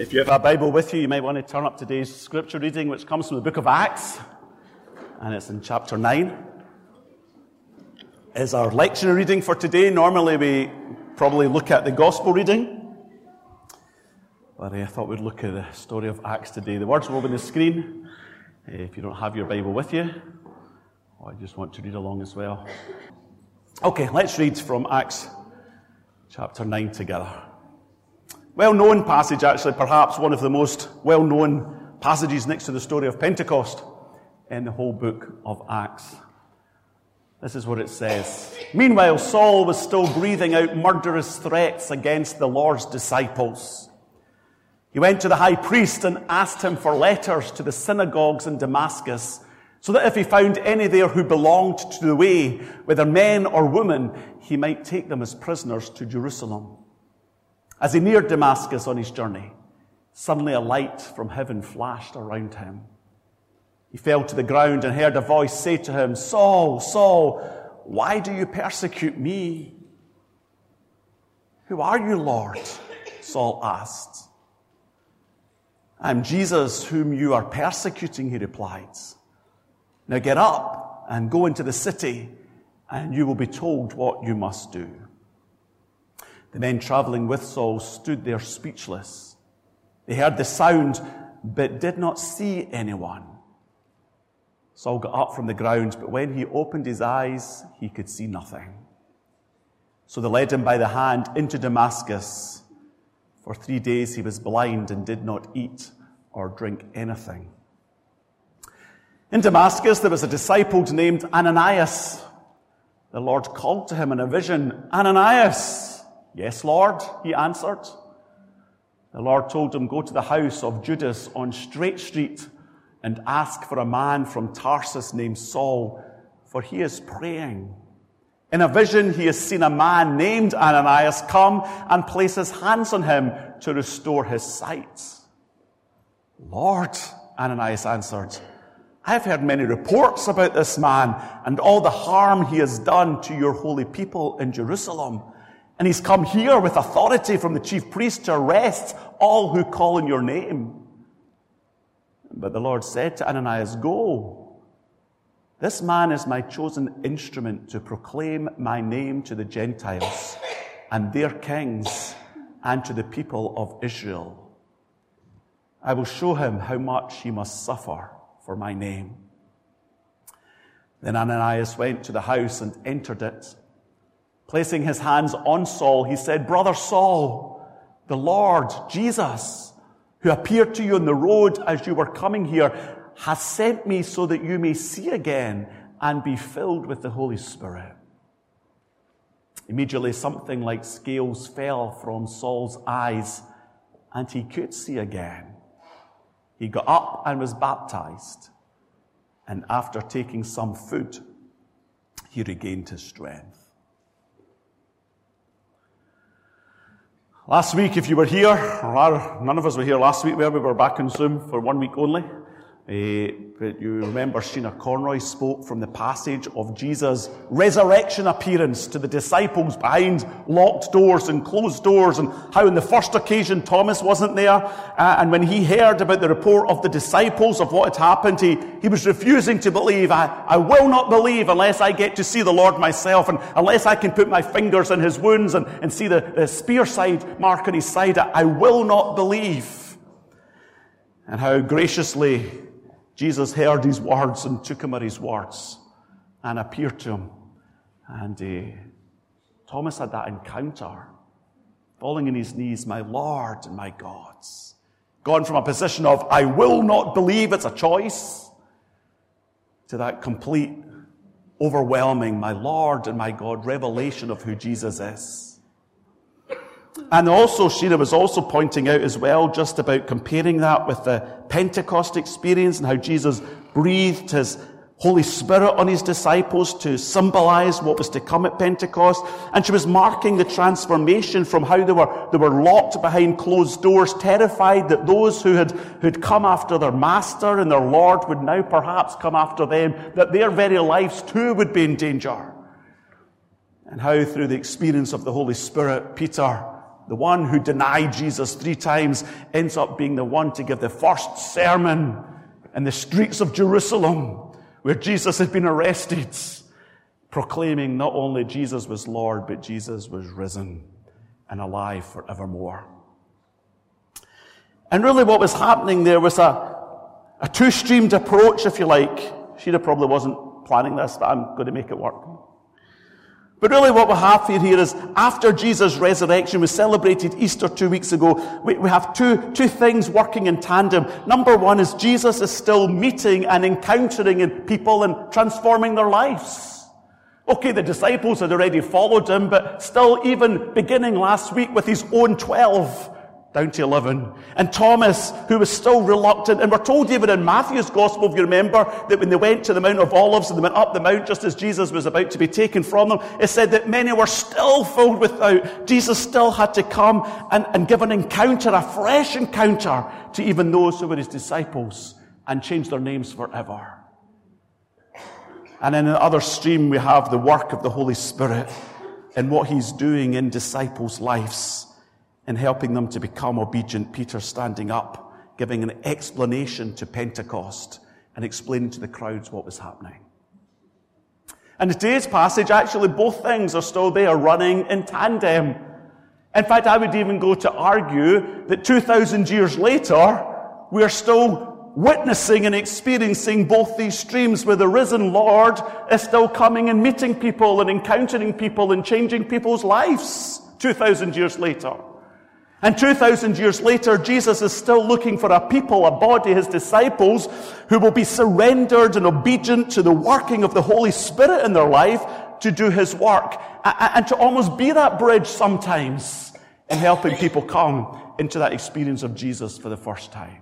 If you have a Bible with you, you might want to turn up today's scripture reading, which comes from the book of Acts, and it's in chapter 9. Is our lectionary reading for today. Normally we probably look at the gospel reading, but I thought we'd look at the story of Acts today. The words will be on the screen if you don't have your Bible with you, or I just want to read along as well. Okay, let's read from Acts chapter 9 together. Well-known passage, actually, perhaps one of the most well-known passages next to the story of Pentecost in the whole book of Acts. This is what it says. Meanwhile, Saul was still breathing out murderous threats against the Lord's disciples. He went to the high priest and asked him for letters to the synagogues in Damascus, so that if he found any there who belonged to the way, whether men or women, he might take them as prisoners to Jerusalem. As he neared Damascus on his journey, suddenly a light from heaven flashed around him. He fell to the ground and heard a voice say to him, "Saul, Saul, why do you persecute me?" "Who are you, Lord?" Saul asked. "I'm Jesus, whom you are persecuting," he replied. "Now get up and go into the city, and you will be told what you must do." The men traveling with Saul stood there speechless. They heard the sound, but did not see anyone. Saul got up from the ground, but when he opened his eyes, he could see nothing. So they led him by the hand into Damascus. For 3 days he was blind and did not eat or drink anything. In Damascus there was a disciple named Ananias. The Lord called to him in a vision, "Ananias." "Yes, Lord," he answered. The Lord told him, "Go to the house of Judas on Straight Street and ask for a man from Tarsus named Saul, for he is praying. In a vision he has seen a man named Ananias come and place his hands on him to restore his sight." "Lord," Ananias answered, "I have heard many reports about this man and all the harm he has done to your holy people in Jerusalem. And he's come here with authority from the chief priest to arrest all who call on your name." But the Lord said to Ananias, "Go. This man is my chosen instrument to proclaim my name to the Gentiles and their kings and to the people of Israel. I will show him how much he must suffer for my name." Then Ananias went to the house and entered it. Placing his hands on Saul, he said, "Brother Saul, the Lord Jesus, who appeared to you on the road as you were coming here, has sent me so that you may see again and be filled with the Holy Spirit." Immediately something like scales fell from Saul's eyes, and he could see again. He got up and was baptized, and after taking some food, he regained his strength. Last week, if you were here, or none of us were here last week, we were back on Zoom for 1 week only. But you remember Sheena Conroy spoke from the passage of Jesus' resurrection appearance to the disciples behind locked doors and closed doors, and how on the first occasion Thomas wasn't there. And when he heard about the report of the disciples of what had happened, he was refusing to believe. I will not believe unless I get to see the Lord myself, and unless I can put my fingers in his wounds and see the spear side mark on his side. I will not believe. And how graciously Jesus heard his words and took him at his words and appeared to him. And Thomas had that encounter, falling on his knees, "My Lord and my God." Gone from a position of, "I will not believe," it's a choice, to that complete, overwhelming, "My Lord and my God," revelation of who Jesus is. And also, Sheena was also pointing out as well, just about comparing that with the Pentecost experience and how Jesus breathed his Holy Spirit on his disciples to symbolize what was to come at Pentecost. And she was marking the transformation from how they were locked behind closed doors, terrified that those who'd come after their master and their Lord would now perhaps come after them, that their very lives too would be in danger. And how through the experience of the Holy Spirit, Peter the one who denied Jesus 3 times, ends up being the one to give the first sermon in the streets of Jerusalem, where Jesus had been arrested, proclaiming not only Jesus was Lord, but Jesus was risen and alive forevermore. And really what was happening there was a two-streamed approach, if you like. Sheila probably wasn't planning this, but I'm going to make it work. But really what we have here is, after Jesus' resurrection, we celebrated Easter 2 weeks ago, we have two things working in tandem. Number one is Jesus is still meeting and encountering people and transforming their lives. Okay, the disciples had already followed him, but still, even beginning last week with his own 12, down to 11. And Thomas, who was still reluctant. And we're told even in Matthew's Gospel, if you remember, that when they went to the Mount of Olives and they went up the mount just as Jesus was about to be taken from them, it said that many were still filled with doubt. Jesus still had to come and give an encounter, a fresh encounter, to even those who were his disciples, and change their names forever. And in the other stream, we have the work of the Holy Spirit and what he's doing in disciples' lives, in helping them to become obedient. Peter standing up, giving an explanation to Pentecost and explaining to the crowds what was happening. And today's passage, actually both things are still there, running in tandem. In fact, I would even go to argue that 2,000 years later, we are still witnessing and experiencing both these streams, where the risen Lord is still coming and meeting people and encountering people and changing people's lives 2,000 years later. And 2,000 years later, Jesus is still looking for a people, a body, his disciples, who will be surrendered and obedient to the working of the Holy Spirit in their life to do his work, and to almost be that bridge sometimes in helping people come into that experience of Jesus for the first time.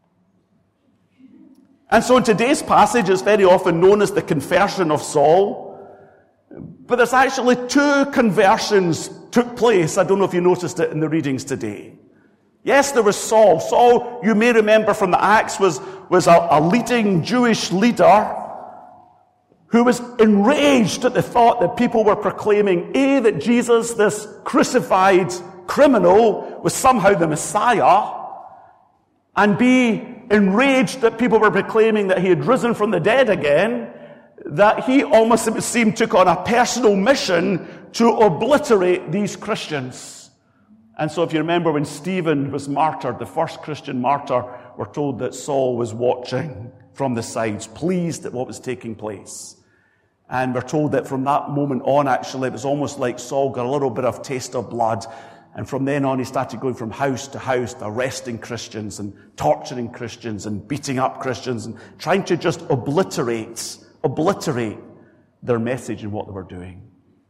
And so in today's passage, it's very often known as the conversion of Saul. But there's actually 2 conversions took place. I don't know if you noticed it in the readings today. Yes, there was Saul. Saul, you may remember from the Acts, was a leading Jewish leader who was enraged at the thought that people were proclaiming, A, that Jesus, this crucified criminal, was somehow the Messiah, and B, enraged that people were proclaiming that he had risen from the dead again, that he almost, it seemed, took on a personal mission to obliterate these Christians. And so if you remember when Stephen was martyred, the first Christian martyr, we're told that Saul was watching from the sides, pleased at what was taking place. And we're told that from that moment on, actually, it was almost like Saul got a little bit of taste of blood. And from then on, he started going from house to house, arresting Christians and torturing Christians and beating up Christians and trying to just obliterate their message and what they were doing.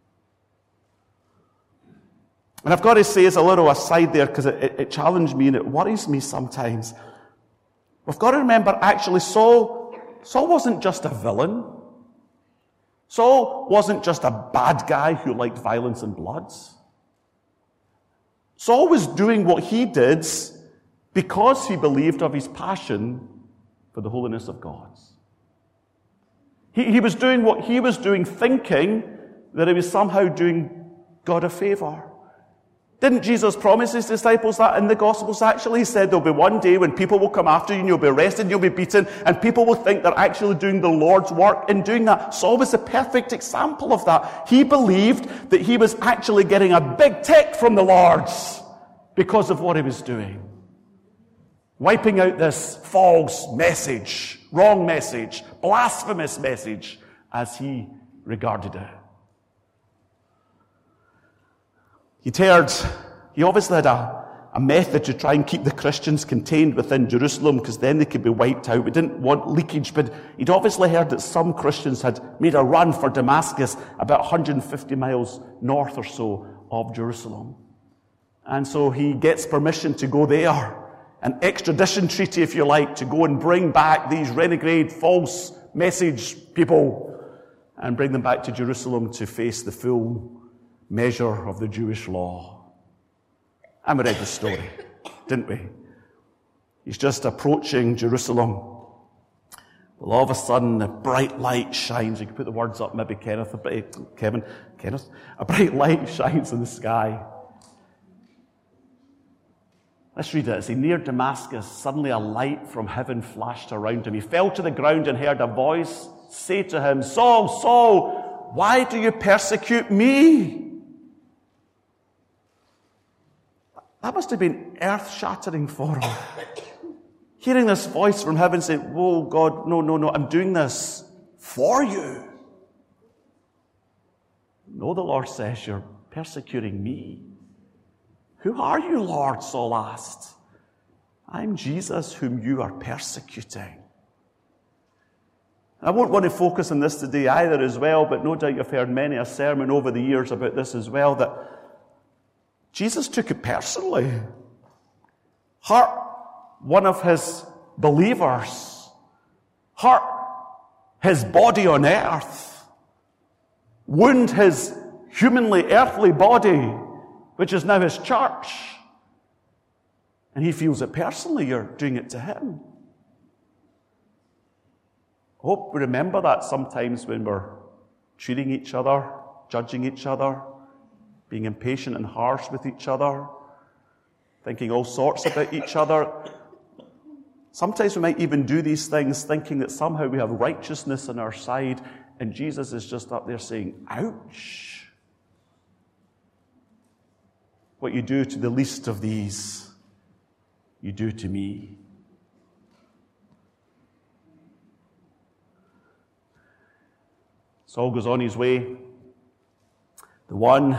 And I've got to say, as a little aside there, because it challenged me and it worries me sometimes, we've got to remember, actually, Saul wasn't just a villain. Saul wasn't just a bad guy who liked violence and blood. Saul was doing what he did because he believed of his passion for the holiness of God. He was doing what he was doing, thinking that he was somehow doing God a favor. Didn't Jesus promise his disciples that in the Gospels? Actually, he said there'll be one day when people will come after you and you'll be arrested and you'll be beaten, and people will think they're actually doing the Lord's work in doing that. Saul was a perfect example of that. He believed that he was actually getting a big tick from the Lord because of what he was doing. Wiping out this false message, wrong message, blasphemous message, as he regarded it. He obviously had a method to try and keep the Christians contained within Jerusalem, because then they could be wiped out. We didn't want leakage, but he'd obviously heard that some Christians had made a run for Damascus, about 150 miles north or so of Jerusalem. And so he gets permission to go there, an extradition treaty, if you like, to go and bring back these renegade false message people and bring them back to Jerusalem to face the full measure of the Jewish law. And we read the story, didn't we? He's just approaching Jerusalem. Well, all of a sudden, a bright light shines. You can put the words up, maybe Kenneth. A bright light shines in the sky. Let's read it. As he neared Damascus, suddenly a light from heaven flashed around him. He fell to the ground and heard a voice say to him, Saul, Saul, why do you persecute me? That must have been earth-shattering for him. Hearing this voice from heaven say, oh God, no, I'm doing this for you. No, the Lord says, you're persecuting me. Who are you, Lord? Saul asked. I'm Jesus whom you are persecuting. I won't want to focus on this today either as well, but no doubt you've heard many a sermon over the years about this as well, that Jesus took it personally. Hurt one of his believers. Hurt his body on earth. Wound his humanly earthly body, which is now his church. And he feels it personally. You're doing it to him. I hope we remember that sometimes when we're treating each other, judging each other, being impatient and harsh with each other, thinking all sorts about each other. Sometimes we might even do these things thinking that somehow we have righteousness on our side, and Jesus is just up there saying, ouch. What you do to the least of these, you do to me. Saul goes on his way. The one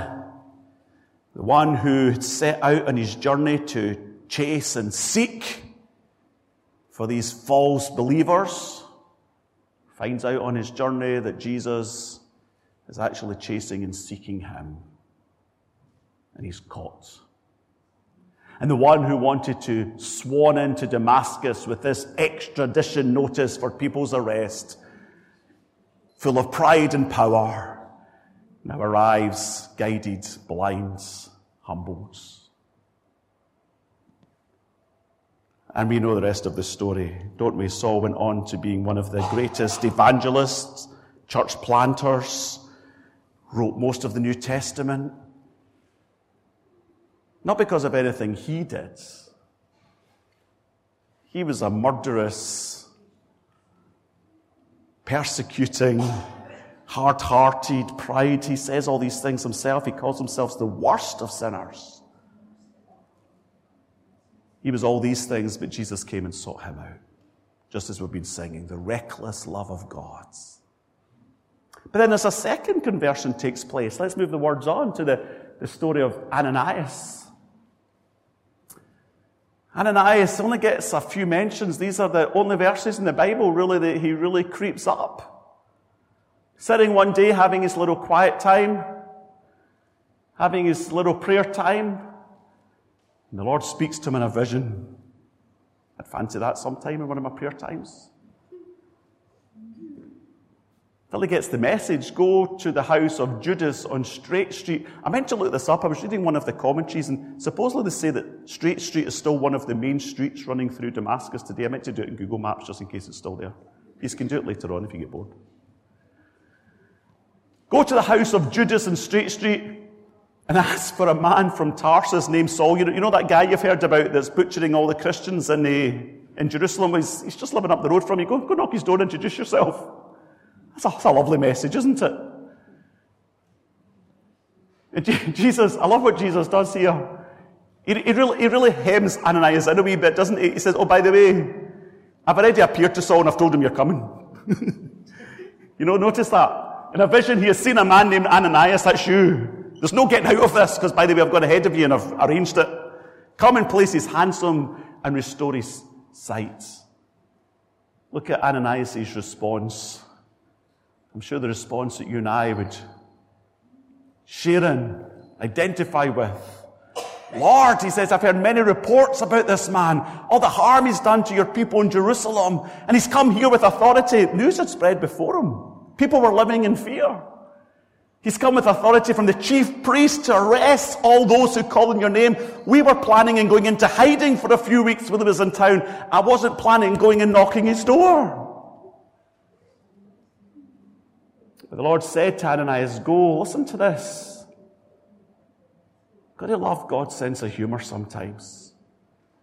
who had set out on his journey to chase and seek for these false believers finds out on his journey that Jesus is actually chasing and seeking him. And he's caught. And the one who wanted to swan into Damascus with this extradition notice for people's arrest, full of pride and power, now arrives guided, blind, humbled. And we know the rest of the story, don't we? Saul went on to being one of the greatest evangelists, church planters, wrote most of the New Testament. Not because of anything he did. He was a murderous, persecuting, hard-hearted, pride. He says all these things himself. He calls himself the worst of sinners. He was all these things, but Jesus came and sought him out. Just as we've been singing, the reckless love of God. But then as a second conversion takes place, let's move the words on to the story of Ananias. Ananias only gets a few mentions. These are the only verses in the Bible, really, that he really creeps up. Sitting one day, having his little quiet time, having his little prayer time, and the Lord speaks to him in a vision. I'd fancy that sometime in one of my prayer times. Till he gets the message, go to the house of Judas on Straight Street. I meant to look this up. I was reading one of the commentaries, and supposedly they say that Straight Street is still one of the main streets running through Damascus today. I meant to do it in Google Maps just in case it's still there. You can do it later on if you get bored. Go to the house of Judas on Straight Street and ask for a man from Tarsus named Saul. You know that guy you've heard about that's butchering all the Christians in Jerusalem? He's just living up the road from you. Go knock his door and introduce yourself. That's a lovely message, isn't it? Jesus, I love what Jesus does here. He really hems Ananias in a wee bit, doesn't he? He says, oh, by the way, I've already appeared to Saul and I've told him you're coming. Notice that. In a vision, he has seen a man named Ananias, that's you. There's no getting out of this, because by the way, I've gone ahead of you and I've arranged it. Come and place his hands on him and restore his sight. Look at Ananias' response. I'm sure the response that you and I would share in, identify with. Lord, he says, I've heard many reports about this man, all the harm he's done to your people in Jerusalem, and he's come here with authority. News had spread before him. People were living in fear. He's come with authority from the chief priest to arrest all those who call on your name. We were planning on going into hiding for a few weeks when he was in town. I wasn't planning on going and knocking his door. But the Lord said to Ananias, go, listen to this. Got to love God's sense of humor sometimes.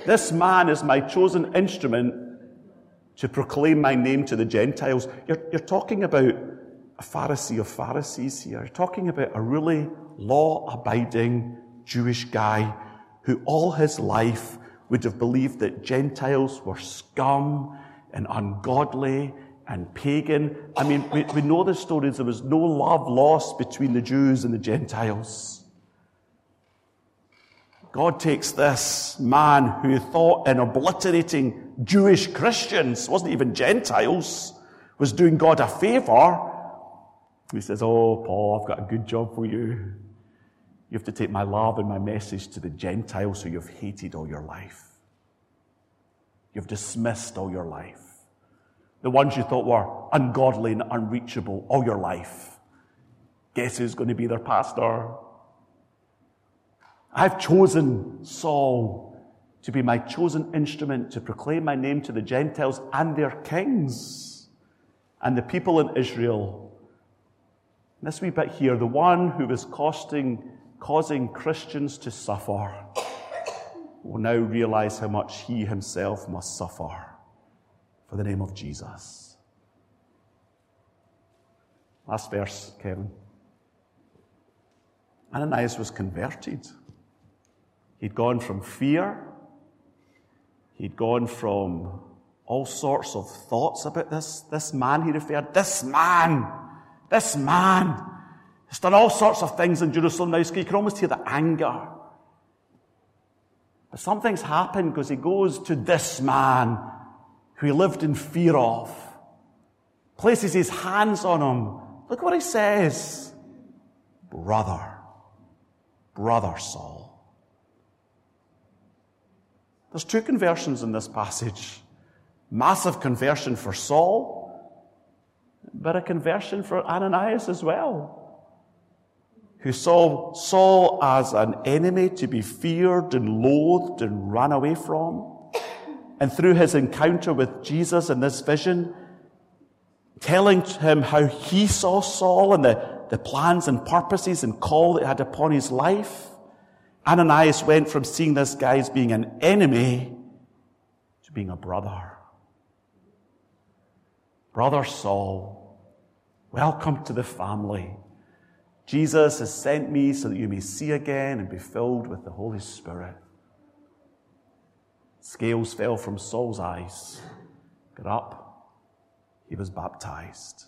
This man is my chosen instrument to proclaim my name to the Gentiles. You're talking about a Pharisee of Pharisees here. You're talking about a really law-abiding Jewish guy who all his life would have believed that Gentiles were scum and ungodly and pagan. I mean, we know the stories. There was no love lost between the Jews and the Gentiles. God takes this man who thought in obliterating Jewish Christians, wasn't even Gentiles, was doing God a favor. He says, oh, Paul, I've got a good job for you. You have to take my love and my message to the Gentiles who you've hated all your life. You've dismissed all your life. The ones you thought were ungodly and unreachable all your life. Guess who's going to be their pastor? I've chosen Saul to be my chosen instrument to proclaim my name to the Gentiles and their kings and the people in Israel. This wee bit here, the one who was causing Christians to suffer will now realize how much he himself must suffer for the name of Jesus. Last verse, Kevin. Ananias was converted. He'd gone from fear. He'd gone from all sorts of thoughts about this man he referred. This man has done all sorts of things in Jerusalem now. You can almost hear the anger. But something's happened because he goes to this man who he lived in fear of, places his hands on him. Look what he says. Brother Saul. There's two conversions in this passage. Massive conversion for Saul, but a conversion for Ananias as well, who saw Saul as an enemy to be feared and loathed and ran away from. And through his encounter with Jesus in this vision, telling him how he saw Saul and the plans and purposes and call that he had upon his life, Ananias went from seeing this guy as being an enemy to being a brother. Brother Saul, welcome to the family. Jesus has sent me so that you may see again and be filled with the Holy Spirit. Scales fell from Saul's eyes. Got up. He was baptized.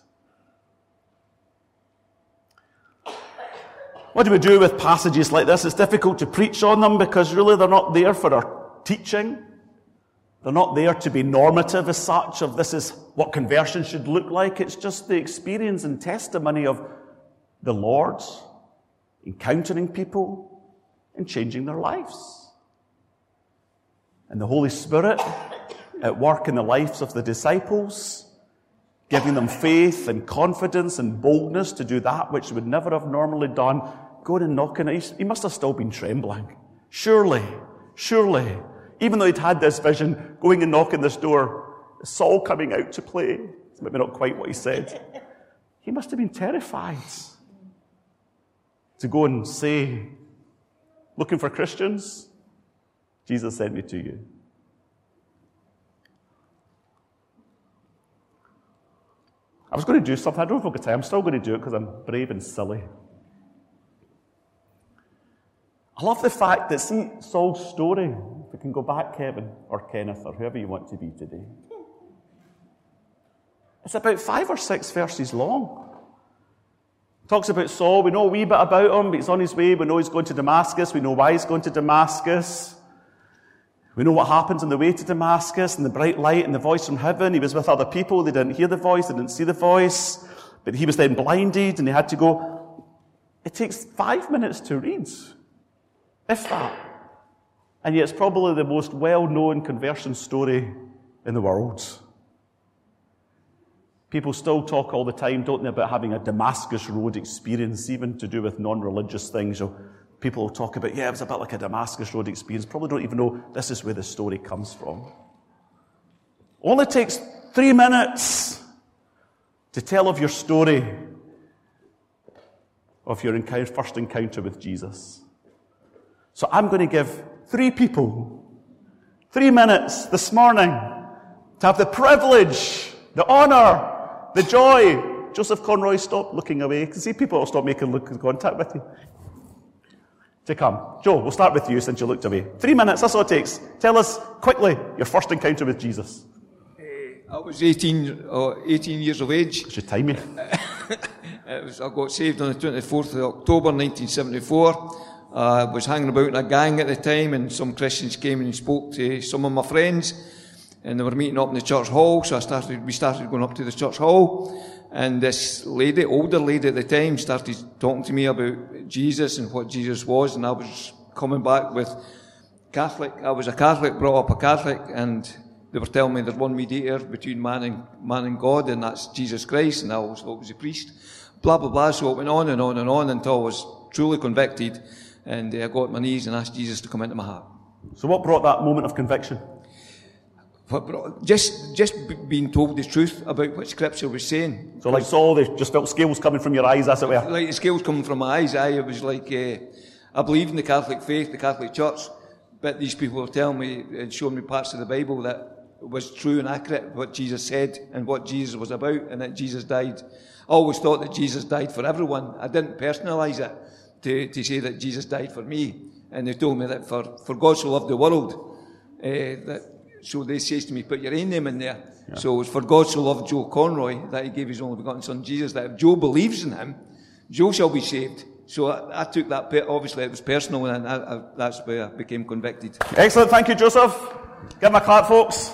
What do we do with passages like this? It's difficult to preach on them because really they're not there for our teaching. They're not there to be normative as such of this is what conversion should look like. It's just the experience and testimony of the Lord encountering people and changing their lives. And the Holy Spirit at work in the lives of the disciples, giving them faith and confidence and boldness to do that which they would never have normally done, going and knocking. He must have still been trembling. Surely, even though he'd had this vision, going and knocking this door, Saul coming out to play. It's maybe not quite what he said. He must have been terrified to go and say, looking for Christians, Jesus sent me to you. I was going to do something. I don't know if I've got time. I'm still going to do it because I'm brave and silly. I love the fact that, see, Saul's story, if we can go back, Kevin, or Kenneth, or whoever you want to be today. It's about 5 or 6 verses long. Talks about Saul. We know a wee bit about him, but he's on his way. We know he's going to Damascus. We know why he's going to Damascus. We know what happens on the way to Damascus and the bright light and the voice from heaven. He was with other people. They didn't hear the voice. They didn't see the voice. But he was then blinded and he had to go. It takes 5 minutes to read, if that. And yet it's probably the most well-known conversion story in the world. People still talk all the time, don't they, about having a Damascus Road experience, even to do with non-religious things. People will talk about, it was a bit like a Damascus Road experience. Probably don't even know this is where the story comes from. Only takes 3 minutes to tell of your story, of your first encounter with Jesus. So I'm going to give 3 people 3 minutes this morning to have the privilege, the honour, the joy. Joseph Conroy, stop looking away. You can see people will stop making contact with you. To come. Joe, we'll start with you since you looked away. 3 minutes, that's all it takes. Tell us quickly your first encounter with Jesus. I was 18 years of age. I should time you. I got saved on the 24th of October 1974. I was hanging about in a gang at the time, and some Christians came and spoke to some of my friends, and they were meeting up in the church hall, so we started going up to the church hall, and this lady, older lady at the time, started talking to me about Jesus and what Jesus was, and I was coming back with Catholic. I was a Catholic, brought up a Catholic, and they were telling me there's one mediator between man and God, and that's Jesus Christ, and I always thought it was a priest. Blah, blah, blah. So it went on and on and on until I was truly convicted, and I got on my knees and asked Jesus to come into my heart. So what brought that moment of conviction? Just being told the truth about what Scripture was saying. So like Saul, they just felt scales coming from your eyes, as it were? Like the scales coming from my eyes, it was like, I believe in the Catholic faith, the Catholic Church, but these people were telling me and showing me parts of the Bible that was true and accurate, what Jesus said and what Jesus was about, and that Jesus died. I always thought that Jesus died for everyone. I didn't personalise it to say that Jesus died for me. And they told me that for God so loved the world, so they says to me, put your own name in there. Yeah. So it was for God so loved Joe Conroy that he gave his only begotten son Jesus, that if Joe believes in him, Joe shall be saved. So I took that bit, obviously it was personal, and that's where I became convicted. Excellent, thank you, Joseph. Give him a clap, folks.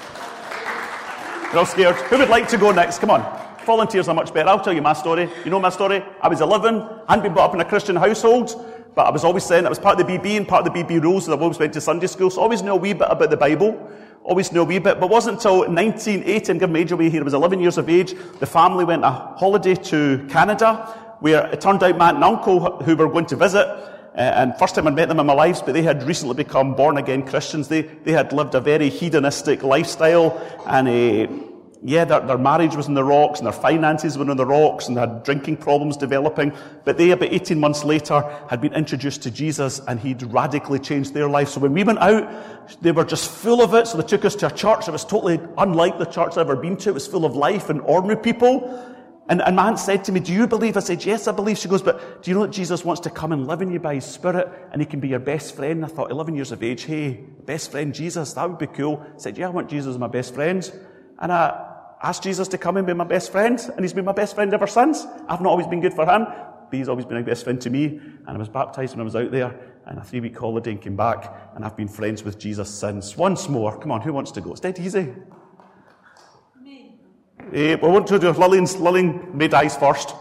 You're all scared. Who would like to go next? Come on. Volunteers are much better. I'll tell you my story. You know my story? I was 11, I hadn't been brought up in a Christian household, but I was always saying I was part of the BB and part of the BB rules, and I always went to Sunday school, so I always knew a wee bit about the Bible. Always knew a wee bit, but it wasn't until 1980, and give my age away here, I was 11 years of age, the family went on a holiday to Canada, where it turned out my aunt and uncle who were going to visit, and first time I'd met them in my life, but they had recently become born-again Christians. They had lived a very hedonistic lifestyle, and their marriage was in the rocks, and their finances were in the rocks, and they had drinking problems developing. But they, about 18 months later, had been introduced to Jesus, and he'd radically changed their life. So when we went out, they were just full of it. So they took us to a church that was totally unlike the church I'd ever been to. It was full of life and ordinary people. And my aunt said to me, do you believe? I said, yes, I believe. She goes, but do you know that Jesus wants to come and live in you by his Spirit, and he can be your best friend? And I thought, 11 years of age, hey, best friend Jesus, that would be cool. I said, yeah, I want Jesus as my best friend. And I asked Jesus to come and be my best friend, and he's been my best friend ever since. I've not always been good for him, but he's always been a best friend to me. And I was baptised when I was out there on a 3-week holiday and came back, and I've been friends with Jesus since. Once more, come on, who wants to go? It's dead easy. We want to do Lillian made eyes first.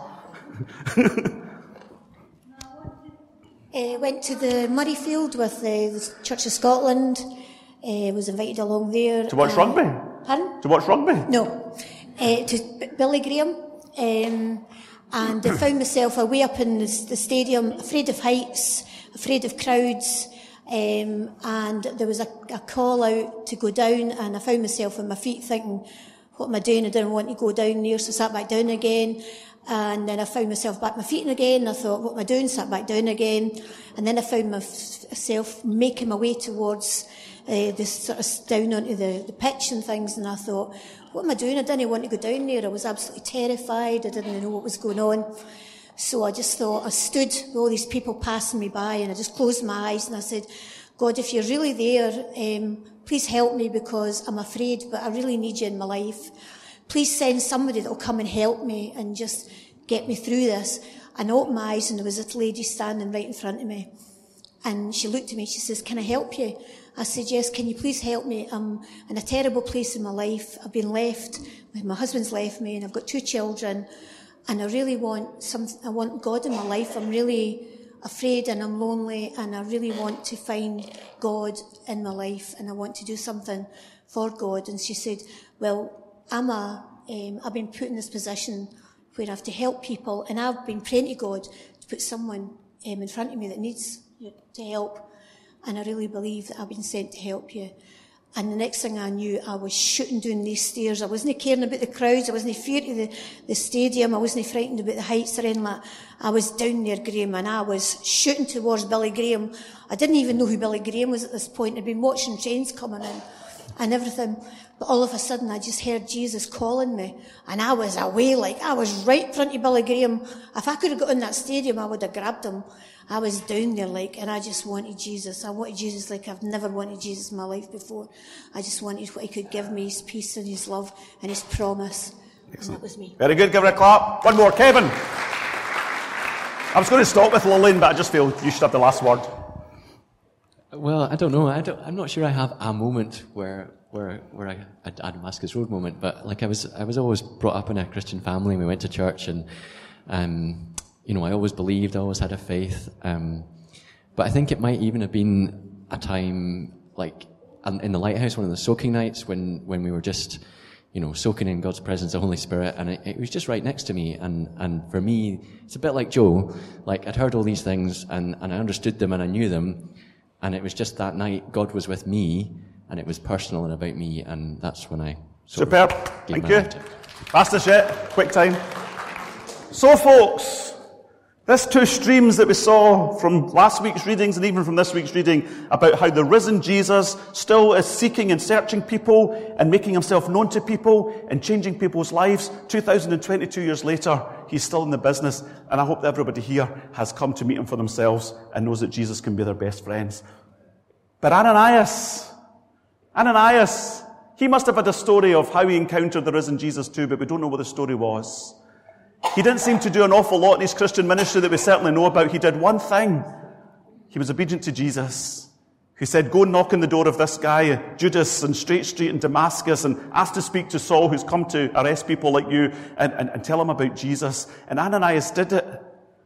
Went to the Murrayfield with the Church of Scotland. Was invited along there. To watch rugby? Pardon? To watch rugby? No. To Billy Graham. And I found myself away up in the stadium, afraid of heights, afraid of crowds. And there was a call out to go down, and I found myself on my feet thinking, what am I doing? I didn't want to go down there, so I sat back down again. And then I found myself back on my feet again, and I thought, what am I doing? Sat back down again. And then I found myself making my way towards this sort of down onto the pitch and things, and I thought, what am I doing? I didn't want to go down there. I was absolutely terrified. I didn't know what was going on. So I just thought, I stood with all these people passing me by, and I just closed my eyes and I said, God, if you're really there, please help me, because I'm afraid, but I really need you in my life. Please send somebody that will come and help me and just get me through this. And I opened my eyes, and there was this lady standing right in front of me. And she looked at me, she says, can I help you? I said, yes, can you please help me? I'm in a terrible place in my life. I've been left, my husband's left me, and I've got 2 children. And I really want I want God in my life. I'm really afraid and I'm lonely, and I really want to find God in my life, and I want to do something for God. And she said, well, I've been put in this position where I have to help people, and I've been praying to God to put someone in front of me that needs to help, and I really believe that I've been sent to help you. And the next thing I knew, I was shooting down these stairs. I wasn't caring about the crowds. I wasn't feared of the stadium. I wasn't frightened about the heights or anything like that. I was down there, Graham, and I was shooting towards Billy Graham. I didn't even know who Billy Graham was at this point. I'd been watching trains coming in and everything. But all of a sudden, I just heard Jesus calling me. And I was away, like, I was right in front of Billy Graham. If I could have got in that stadium, I would have grabbed him. I was down there, like, and I just wanted Jesus. I wanted Jesus like I've never wanted Jesus in my life before. I just wanted what he could give me, his peace and his love and his promise. Excellent. And that was me. Very good. Give her a clap. One more. Kevin. I was going to stop with Lillian, but I just feel you should have the last word. Well, I don't know. I'm not sure I have a moment where a Damascus Road moment, but like I was always brought up in a Christian family. We went to church, and I always believed, I always had a faith. But I think it might even have been a time like in the Lighthouse, one of the soaking nights when we were just, soaking in God's presence, the Holy Spirit, and it was just right next to me. And for me, it's a bit like Joe. Like, I'd heard all these things and I understood them and I knew them. And it was just that night, God was with me, and it was personal and about me, and that's when I Superb. Thank you. Fastest yet. Quick time. So, folks, there's two streams that we saw from last week's readings and even from this week's reading about how the risen Jesus still is seeking and searching people and making himself known to people and changing people's lives. 2022 years later, he's still in the business, and I hope that everybody here has come to meet him for themselves and knows that Jesus can be their best friends. But Ananias, he must have had a story of how he encountered the risen Jesus too, but we don't know what the story was. He didn't seem to do an awful lot in his Christian ministry that we certainly know about. He did one thing. He was obedient to Jesus, who said, go knock on the door of this guy, Judas, in Straight Street in Damascus, and ask to speak to Saul, who's come to arrest people like you, and tell him about Jesus. And Ananias did it.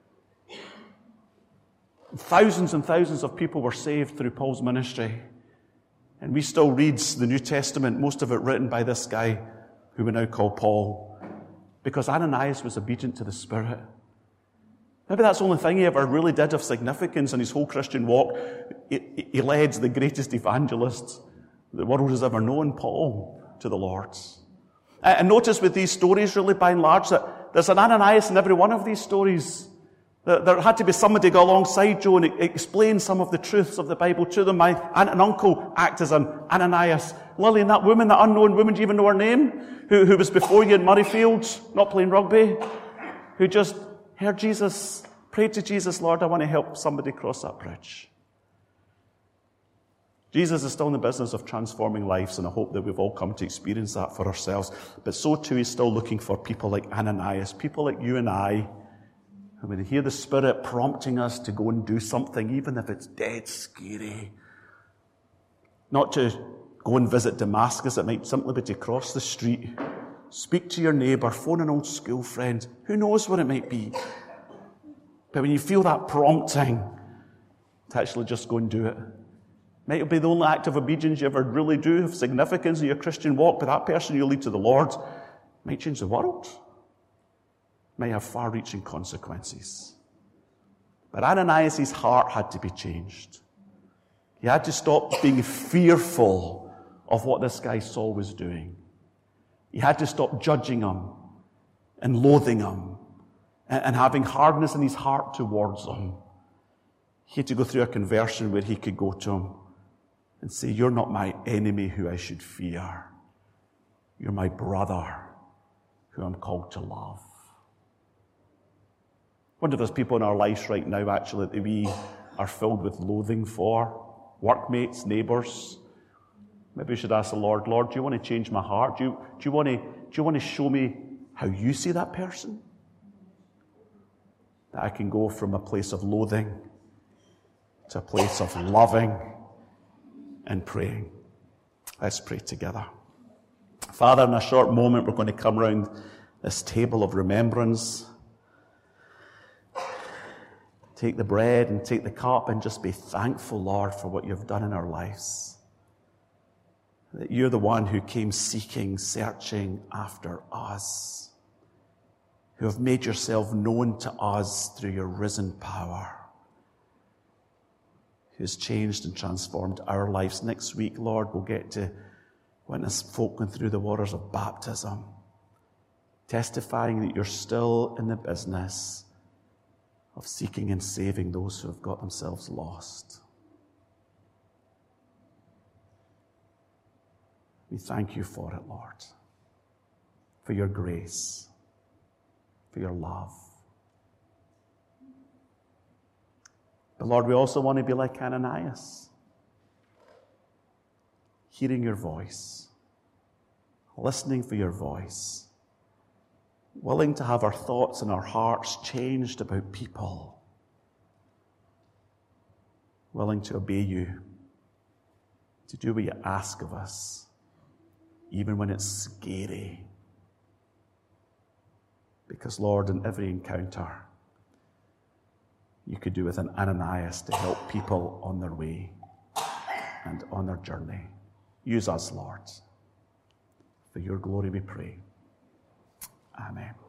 Thousands and thousands of people were saved through Paul's ministry. And we still read the New Testament, most of it written by this guy, who we now call Paul. Because Ananias was obedient to the Spirit. Maybe that's the only thing he ever really did of significance in his whole Christian walk. He led the greatest evangelist the world has ever known, Paul, to the Lord. And notice with these stories, really, by and large, that there's an Ananias in every one of these stories. There had to be somebody go alongside Joe and explain some of the truths of the Bible to them. My aunt and uncle act as an Ananias. Lillian, that woman, that unknown woman, do you even know her name? Who was before you in Murrayfield, not playing rugby? Who just heard Jesus, prayed to Jesus, Lord, I want to help somebody cross that bridge. Jesus is still in the business of transforming lives, and I hope that we've all come to experience that for ourselves. But so too, he's still looking for people like Ananias, people like you and I, who when they hear the Spirit prompting us to go and do something, even if it's dead scary, not to go and visit Damascus, it might simply be to cross the street, speak to your neighbour, phone an old school friend, who knows what it might be. But when you feel that prompting to actually just go and do it, might it be the only act of obedience you ever really do of significance in your Christian walk, but that person you lead to the Lord might change the world, might have far-reaching consequences. But Ananias' heart had to be changed. He had to stop being fearful of what this guy Saul was doing. He had to stop judging him and loathing him and having hardness in his heart towards him. He had to go through a conversion where he could go to him and say, you're not my enemy who I should fear. You're my brother who I'm called to love. I wonder if there's people in our lives right now, actually, that we are filled with loathing for. Workmates, neighbours. Maybe we should ask the Lord, Lord, do you want to change my heart? Do you want to show me how you see that person? That I can go from a place of loathing to a place of loving and praying. Let's pray together. Father, in a short moment, we're going to come around this table of remembrance. Take the bread and take the cup and just be thankful, Lord, for what you've done in our lives. That you're the one who came seeking, searching after us, who have made yourself known to us through your risen power, who's changed and transformed our lives. Next week, Lord, we'll get to witness folk going through the waters of baptism, testifying that you're still in the business of seeking and saving those who have got themselves lost. We thank you for it, Lord, for your grace, for your love. But Lord, we also want to be like Ananias, hearing your voice, listening for your voice, willing to have our thoughts and our hearts changed about people, willing to obey you, to do what you ask of us, even when it's scary. Because, Lord, in every encounter, you could do with an Ananias to help people on their way and on their journey. Use us, Lord. For your glory we pray. Amen.